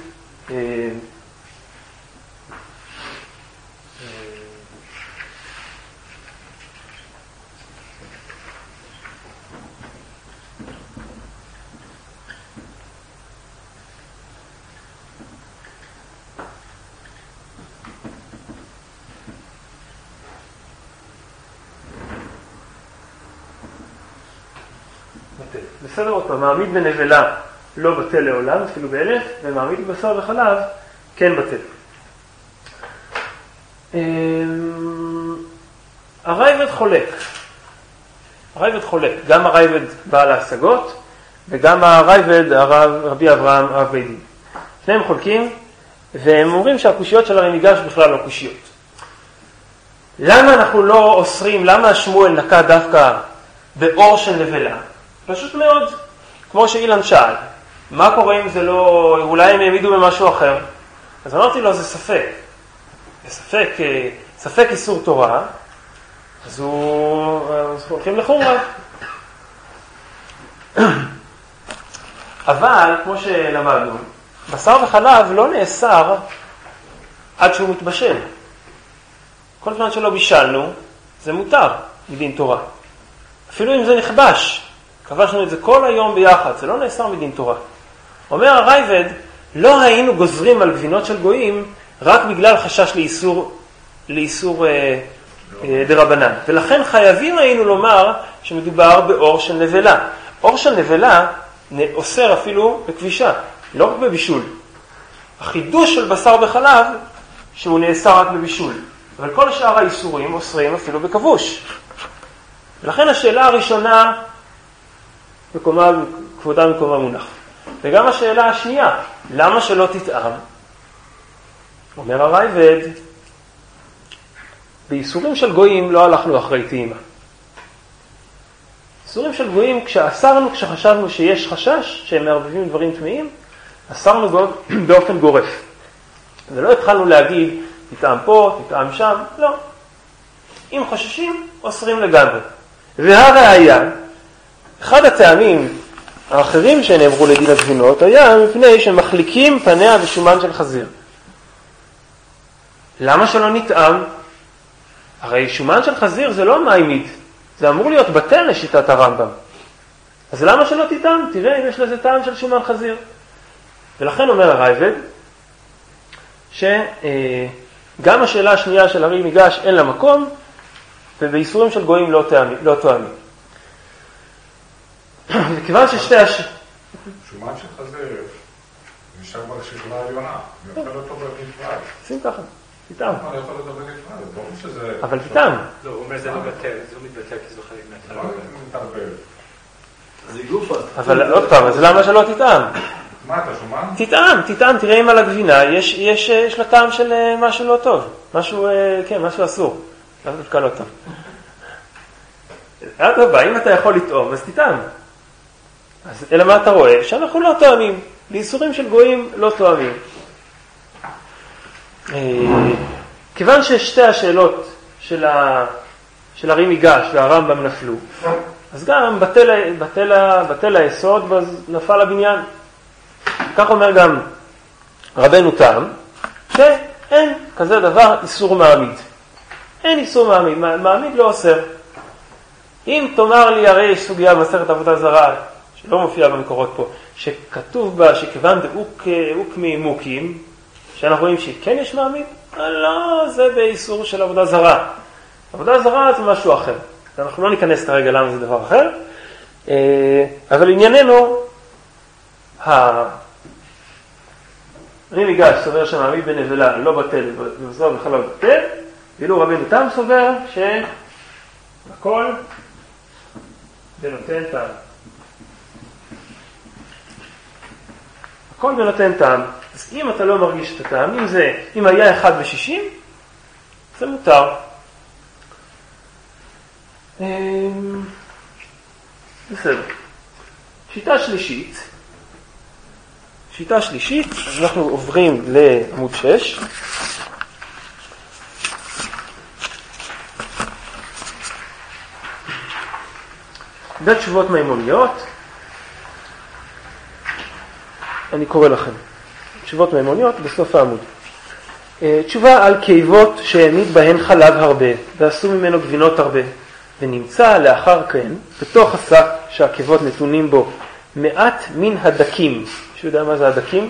בסדר אותו, מעמיד בנבלה לא בטל לעולם, אפילו באלף, ומעמיד בבשר וחלב כן בטל. הרייבד חולק. הרייבד חולק. גם הרייבד בעל ההשגות, וגם הרייבד הרב, רבי אברהם אב בית דין. שניהם חולקים, והם אומרים שהקושיות של הארי מקש בכלל לא קושיות. למה אנחנו לא אוסרים, למה שמואל נקט דווקא באור של נבלה? פשוט מאוד, כמו שאילן שאל, מה קורה אם זה לא, אולי הם העמידו במשהו אחר? אז אמרתי לו, זה ספק. זה ספק, ספק איסור תורה, אז הוא, אז הולכים לחומרה. אבל, כמו שלמדנו, בשר וחלב לא נאסר עד שהוא מתבשל. כל זמן שלא בישלנו, זה מותר מדין תורה. אפילו אם זה נכבש. כבשנו את זה כל היום ביחד, זה לא נאסר מדין תורה. אומר הרייבד, לא היינו גוזרים על גבינות של גויים רק בגלל חשש לאיסור, לאיסור אה, אה, דרבנן. ולכן חייבים היינו לומר שמדובר באור של נבלה. אור של נבלה אוסר אפילו בכבישה, לא רק בבישול. החידוש של בשר וחלב שהוא נאסר רק בבישול. אבל כל שאר האיסורים אוסרים אפילו בכבוש. ולכן השאלה הראשונה, מקומה, כבודה מקומה מונח. וגם השאלה השנייה, למה שלא תטעם? אומר הרייבד, באיסורים של גויים לא הלכנו אחרי טעימה. איסורים של גויים, כשאסרנו, כשחשבנו שיש חשש שהם מערבבים דברים טמאים, אסרנו באופן גורף. ולא התחלנו להגיד, תטעם פה, תטעם שם, לא. אם חוששים, אוסרים לגמרי. והראיה, אחד הטעמים האחרים שנאמרו לדין הגבינות, היה מפני שמחליקים פניה ושומן של חזיר. למה שלא נטעם? הרי שומן של חזיר זה לא מעמיד, זה אמור להיות בטל לשיטת הרמב"ם. אז למה שלא תטעם? תראה אם יש לזה טעם של שומן חזיר. ולכן אומר הרייבד, שגם השאלה השנייה של הרי מיגש אין לה מקום, ובאיסורים של גויים לא תואמים. לא תואמים. וכיוון ששתי הש... שומן של חזיר נשאר בשכבה העליונה, אני אוכל אותו בנפרד. שים ככה, תטעם. אני אוכל אותו בנפרד, ברור שזה... אבל תטעם. לא, הוא אומר זה לא בטל, זה לא מתבטל כי זה חלק מהטעם. לא מתערבב. זה גופה. אבל עוד פעם, אז למה שלא תטעם? מה אתה שומן? תטעם, תטעם, תראה אם על הגבינה יש, יש, יש לה טעם של משהו לא טוב. משהו, כן, משהו אסור. לא דווקא לא טוב. אדרבה, אם אתה יכול לטעום, אז תטעם. אז אלא מה אתה רואה? שאנחנו לא תואמים. באיסורים של גויים לא תואמים. כיוון ששתי השאלות של, ה... של הרי מיגש והרמב"ם נפלו, אז גם בטל, בטל, בטל היסוד נפל הבניין. כך אומר גם רבנו תם, שאין כזה דבר איסור מעמיד. אין איסור מעמיד, מעמיד לא אוסר. אם תאמר לי, הרי יש סוגיה במסכת עבודה זרה, שלא מופיע במקורות פה, שכתוב בה שכיוון דאוק ממוקים, שאנחנו רואים שכן יש מעמיד, לא, זה באיסור של עבודה זרה. עבודה זרה זה משהו אחר. אנחנו לא ניכנס כרגע למה זה דבר אחר, אבל ענייננו, הרי מיגש סובר שמעמיד בנבלה לא בטל, ובזרוע בכלל לא בטל, ואילו רבנו תם סובר שהכל בנותן טעם. הכל בנותן טעם. אז אם אתה לא מרגיש את הטעם, אם זה, אם היה אחד בשישים, זה מותר. בסדר. שיטה שלישית, שיטה שלישית, אז אנחנו עוברים לעמוד שש. בתשובות מימוניות, אני קורא לכם, תשובות מימוניות בסוף העמוד. תשובה על קיבות שהעמיד בהן חלב הרבה, ועשו ממנו גבינות הרבה, ונמצא לאחר כן, בתוך השק שהקיבות נתונים בו, מעט מן הדקים. מישהו יודע מה זה הדקים?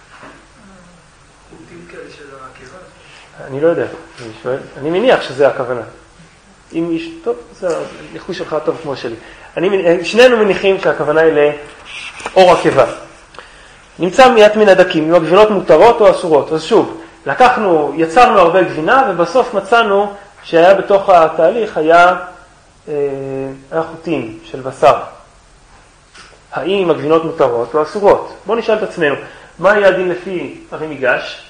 חוטים כאלה של הקיבה? אני לא יודע, אני שואל. אני מניח שזה הכוונה. אם איש, טוב, זה ניחוש שלך טוב כמו שלי. אני, שנינו מניחים שהכוונה היא לאור הקיבה. נמצא מעט מן הדקים, אם הגבינות מותרות או אסורות. אז שוב, לקחנו, יצרנו הרבה גבינה, ובסוף מצאנו שהיה בתוך התהליך, היה, אה, היה חוטים של בשר. האם הגבינות מותרות או אסורות? בואו נשאל את עצמנו, מה היה הדין לפי הרי מיגש?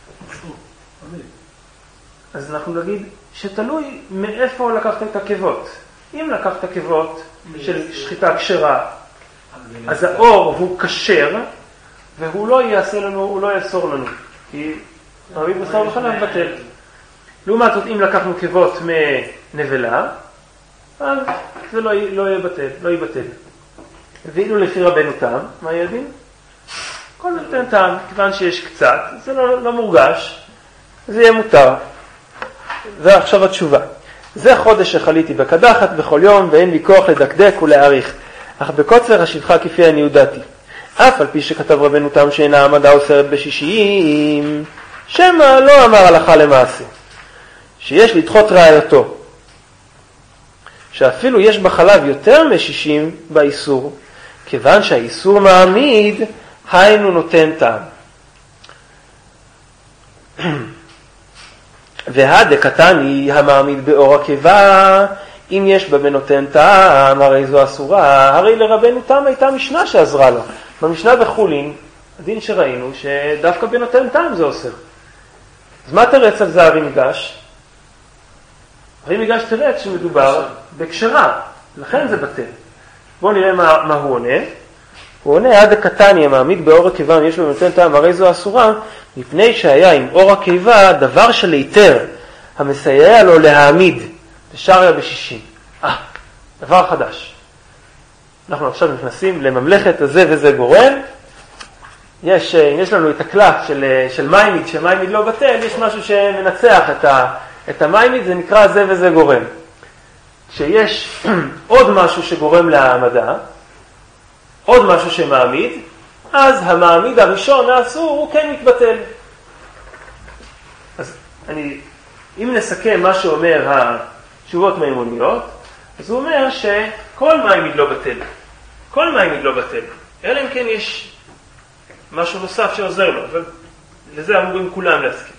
אז אנחנו נגיד שתלוי מאיפה לקחת את הקיבות. אם לקחת קיבות של שחיטה כשרה, אז האור הוא כשר, והוא לא יעשה לנו, הוא לא יאסור לנו. כי מעמיד בשר וחלב בטל. לעומת זאת, אם לקחנו קיבות מנבלה, אז זה לא, לא יהיה בטל, לא יבטל. ואילו לפי רבנו תם, מה יהיה הדין? כל נותן טעם, כיוון שיש קצת, זה לא, לא מורגש, זה יהיה מותר. ועכשיו התשובה. זה חודש שחליתי בקדחת בכל יום, ואין לי כוח לדקדק ולהעריך. אך בקוצר השבחה כפי אני יודעתי. אף על פי שכתב רבנו תם שאינה עמדה אוסרת בשישים, שמה לא אמר הלכה למעשה. שיש לדחות ראייתו. שאפילו יש בחלב יותר משישים באיסור, כיוון שהאיסור מעמיד, היינו נותן טעם. והדקתן היא המעמיד באור הקיבה, אם יש בה בנותן טעם, הרי זו אסורה, הרי לרבנו תם הייתה משנה שעזרה לו. במשנה בחולין, הדין שראינו שדווקא בנותן טעם זה אוסר. אז מה תרץ על זה הרי מיגש? הרי מיגש תרץ שמדובר בקשרה, לכן זה בטל. בואו נראה מה, מה הוא עונה. הוא עונה, עד הקטני המעמיד באור הקיבה, אם יש לו בנותן טעם, הרי זו אסורה, מפני שהיה עם אור הקיבה דבר של היתר, המסייע לו להעמיד, בשריה בשישים. אה, דבר חדש. אנחנו עכשיו נכנסים לממלכת הזה וזה גורם. יש, אם יש לנו את הקלף של, של מיימיד, שמיימיד לא בטל, יש משהו שמנצח את, ה, את המיימיד, זה נקרא זה וזה גורם. שיש עוד משהו שגורם להעמדה, עוד משהו שמעמיד, אז המעמיד הראשון האסור הוא כן מתבטל. אז אני, אם נסכם מה שאומר התשובות מימוניות, אז הוא אומר שכל מיימיד לא בטל. כל מיימיד לא בטל. אלא אם כן יש משהו נוסף שעוזר לו, אבל לזה אמורים כולם להסכים.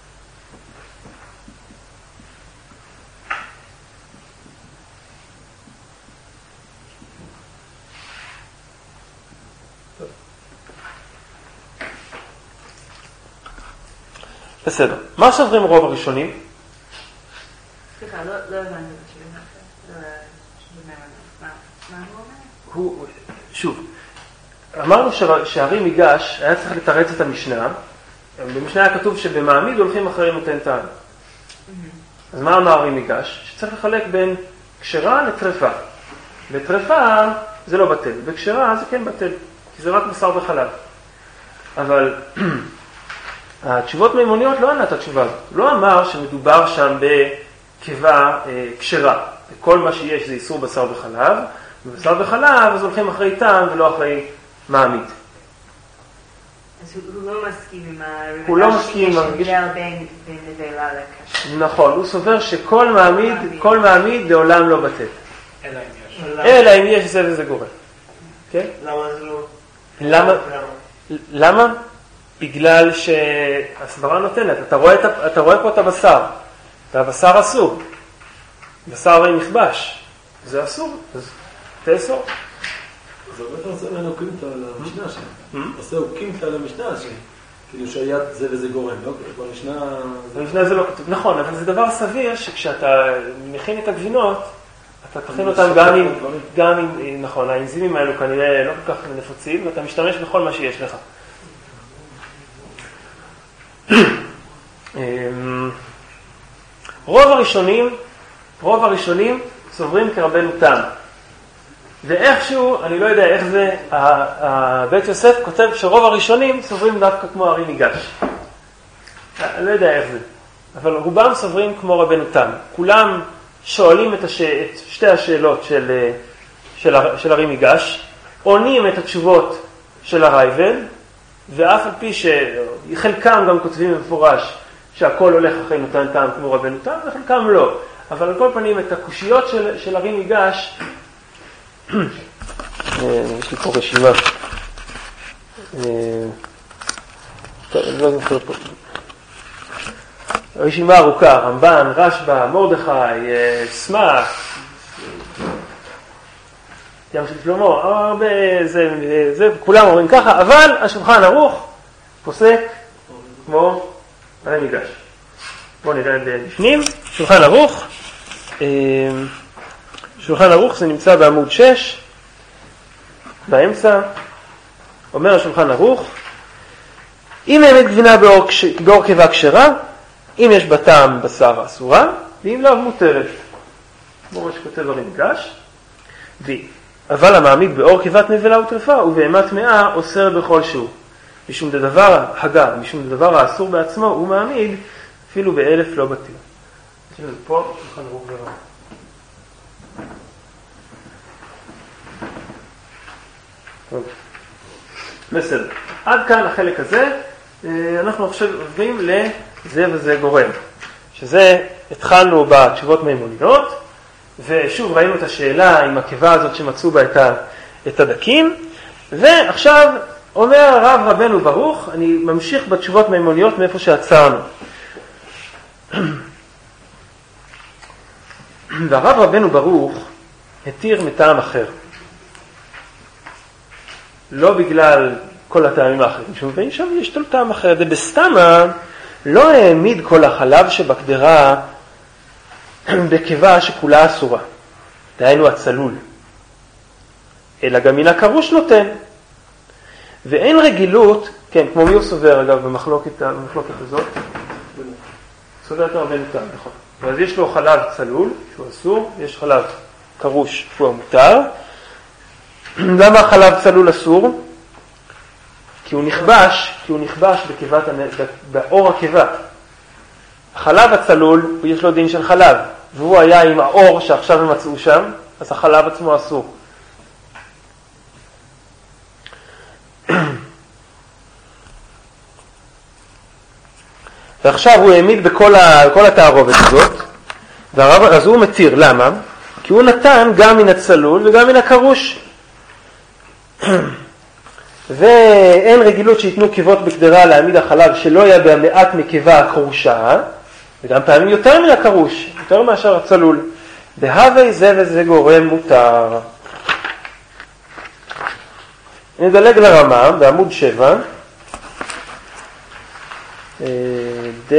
בסדר. מה סוברים רוב הראשונים? סליחה, לא הבנתי את השאלה. מה הוא אומר? שוב, אמרנו שהרי מיגש היה צריך לתרץ את המשנה. במשנה היה כתוב שבמעמיד הולכים אחרי נותן טעם. אז מה אמר הרי מיגש? שצריך לחלק בין קשרה לטרפה. לטרפה זה לא בטל, בקשרה זה כן בטל, כי זה רק בשר וחלב. אבל התשובות מימוניות לא ענה את התשובה הזאת. לא אמר שמדובר שם בקיבה אה, קשרה. כל מה שיש זה איסור בשר וחלב, ובשר וחלב אז הולכים אחרי טעם ולא אחרי מעמיד. אז הוא לא מסכים עם הרבנה, הוא לא מסכים עם הרבנה. שיש הבדל בין נבלה לקשה. נכון, הוא סובר שכל מעמיד, כל מעמיד לעולם לא בטל. אלא אם יש. אלא אם יש זה וזה גורם. כן? למה זה לא? למה? למה? בגלל שהסברה נותנת. אתה רואה, אתה רואה פה את הבשר. והבשר אסור. בשר הרי נכבש. זה אסור. אז תאסור. אז הרבה עושה ממנו קימתא על המשנה שם. עושה הוא קימתא על המשנה שם. כאילו שהיה זה וזה גורם. במשנה... במשנה זה לא כתוב. נכון, אבל זה דבר סביר שכשאתה מכין את הגבינות, אתה תכין אותם גם עם, גם עם, נכון, האנזימים האלו כנראה לא כל כך נפוצים, ואתה משתמש בכל מה שיש לך. רוב הראשונים, רוב הראשונים סוברים כרבנו תם. ואיכשהו, אני לא יודע איך זה, בית יוסף כותב שרוב הראשונים סוברים דווקא כמו הרי מיגש. אני לא יודע איך זה. אבל רובם סוברים כמו רבנו תם. כולם שואלים את, הש... את שתי השאלות של, של, של הרי מיגש, עונים את התשובות של הרייבד, ואף על פי שחלקם גם כותבים במפורש שהכל הולך אחרי נותן טעם כמו רבנו תם, וחלקם לא. אבל על כל פנים את הקושיות של, של הרי מיגש, יש לי פה רשימה. טוב, אני לא זוכר פה. רשימה ארוכה, רמב"ן, רשב"א, מרדכי, סמ"ק, ים של שלמה, הרבה, זה, זה, כולם אומרים ככה, אבל השולחן ערוך פוסק כמו הרי מיגש. בואו נראה בפנים, שולחן ערוך, שולחן ערוך זה נמצא בעמוד שש, באמצע, אומר השולחן ערוך, אם האמת גבינה באור, באור קיבה כשרה, אם יש בטעם בשר אסורה, ואם לא מותרת. כמו שכותב הרי מיגש. ו... אבל המעמיד באור קיבת נבלה וטרפה, ובהמה טמאה אוסר בכל שהוא. משום דדבר הגה, משום דדבר האסור בעצמו, הוא מעמיד, אפילו באלף לא בטל. יש לנו פה, שולחן ערוך ורע. טוב. בסדר. עד כאן החלק הזה, אנחנו עכשיו עוברים לזה וזה גורם. שזה התחלנו בתשובות מימוניות, ושוב ראינו את השאלה עם הקיבה הזאת שמצאו בה את הדקים, ועכשיו אומר הרב רבנו ברוך, אני ממשיך בתשובות מימוניות מאיפה שעצרנו. והרב רבנו ברוך התיר מטעם אחר. לא בגלל כל הטעמים האחרים שמובאים שם, יש לו טעם אחר. זה בסתמה לא העמיד כל החלב שבקדרה בקיבה שכולה אסורה. דהיינו הצלול. אלא גם מן הקרוש נותן. ואין רגילות, כן, כמו מי הוא סובר אגב במחלוקת, במחלוקת הזאת? סובר את רבנו תם, נכון. אז יש לו חלב צלול, שהוא אסור, יש חלב קרוש, שהוא המותר. למה החלב צלול אסור? כי הוא נכבש, כי הוא נכבש בקיבת, באור הקיבה. החלב הצלול, יש לו דין של חלב, והוא היה עם האור שעכשיו הם מצאו שם, אז החלב עצמו אסור. ועכשיו הוא העמיד בכל ה, כל התערובת הזאת, והרב, אז הוא מתיר. למה? כי הוא נתן גם מן הצלול וגם מן הקרוש. ואין רגילות שיתנו קיבות בקדרה להעמיד החלב שלא היה במעט מקיבה הקרושה, וגם פעמים יותר מן הקרוש, יותר מאשר הצלול. דהווי זה וזה גורם מותר. נדלג לרמ"ם בעמוד שבע. ד...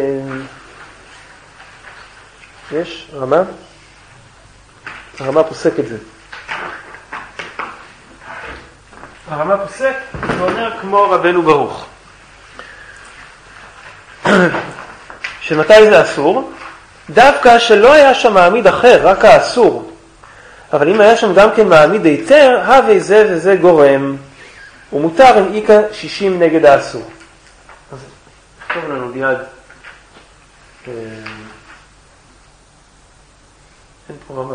יש רמה? הרמה פוסק את זה. הרמה פוסק, ואומר כמו רבנו ברוך. שמתי זה אסור? דווקא שלא היה שם מעמיד אחר, רק האסור. אבל אם היה שם גם כן מעמיד היתר, הווי זה וזה גורם. ומותר עם איקה שישים נגד האסור. אז טוב לנו ליד. אין פה רמה.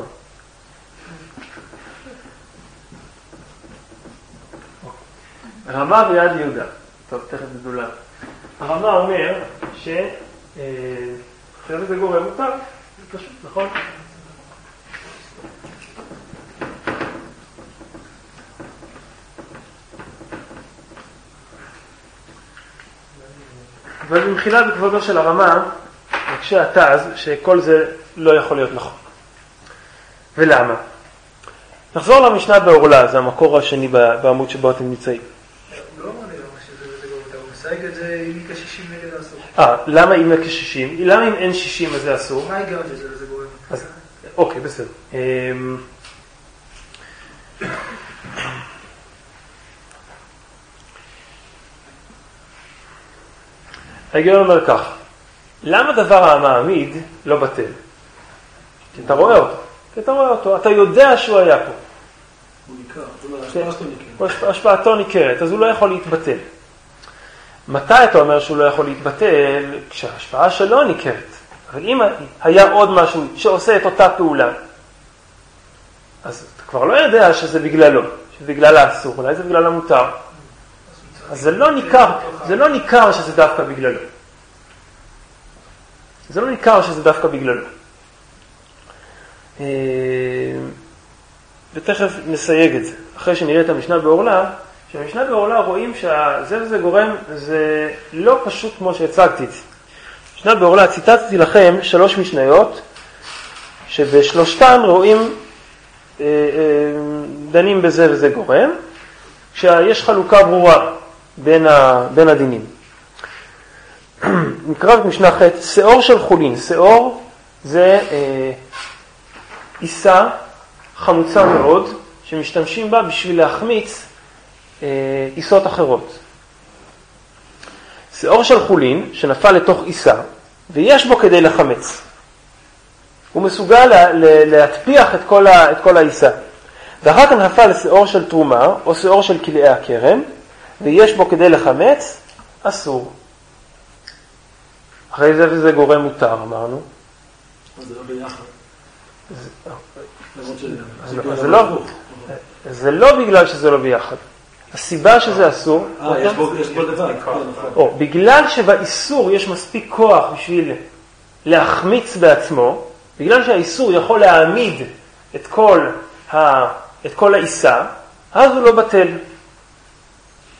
רמה ביד יהודה. טוב, תכף גדולה. הרמה אומר ש... זה גורם מותר. זה פשוט, נכון? אבל במחילה בכבודו של הרמה, מקשה התז שכל זה לא יכול להיות נכון. ולמה? נחזור למשנה בעורלה, זה המקור השני בעמוד שבו אתם נמצאים. הוא לא אמר לי למה שזה וזה גורם מותר, הוא מסייג את זה אם איקה שישים נגד האסור. אה, למה אם איקה שישים? למה אם אין שישים אז זה אסור? מה היגיון שזה וזה גורם מותר? אוקיי, בסדר. ההיגיון אומר כך, למה דבר המעמיד לא בטל? כי אתה רואה אותו, כי אתה רואה אותו, אתה יודע שהוא היה פה. הוא ניכר, זאת אומרת, השפעתו ניכרת. השפעתו ניכרת, אז הוא לא יכול להתבטל. מתי אתה אומר שהוא לא יכול להתבטל? כשההשפעה שלו ניכרת. אבל אם היה עוד משהו שעושה את אותה פעולה, אז אתה כבר לא יודע שזה בגללו, שזה בגלל האסור, אולי זה בגלל המותר. אז זה לא ניכר, זה לא ניכר שזה דווקא בגללו. זה לא ניכר שזה דווקא בגללו. ותכף נסייג את זה. אחרי שנראה את המשנה בעורלה, שהמשנה בעורלה רואים שזה וזה גורם, זה לא פשוט כמו שהצגתי את זה. המשנה בעורלה, ציטטתי לכם שלוש משניות, שבשלושתן רואים, דנים בזה וזה גורם, כשיש חלוקה ברורה בין, ה, בין הדינים. נקרא את משנה ח' שיעור של חולין. שיעור זה אה, עיסה חמוצה מאוד, שמשתמשים בה בשביל להחמיץ אה, עיסות אחרות. שיעור של חולין שנפל לתוך עיסה, ויש בו כדי לחמץ. הוא מסוגל לה, לה, להטפיח את כל, ה, את כל העיסה. ואחר כך נפל לשיעור של תרומה, או שיעור של כלאי הכרם, ויש בו כדי לחמץ, אסור. אחרי זה וזה גורם מותר, אמרנו. אז זה לא ביחד. זה לא בגלל שזה לא ביחד. הסיבה שזה אסור, אה, יש בו לבד. או, בגלל שבאיסור יש מספיק כוח בשביל להחמיץ בעצמו, בגלל שהאיסור יכול להעמיד את כל ה... את כל העיסה, אז הוא לא בטל.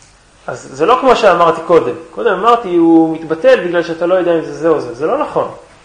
אז זה לא כמו שאמרתי קודם. קודם אמרתי, הוא מתבטל בגלל שאתה לא יודע אם זה זה או זה. זה לא נכון.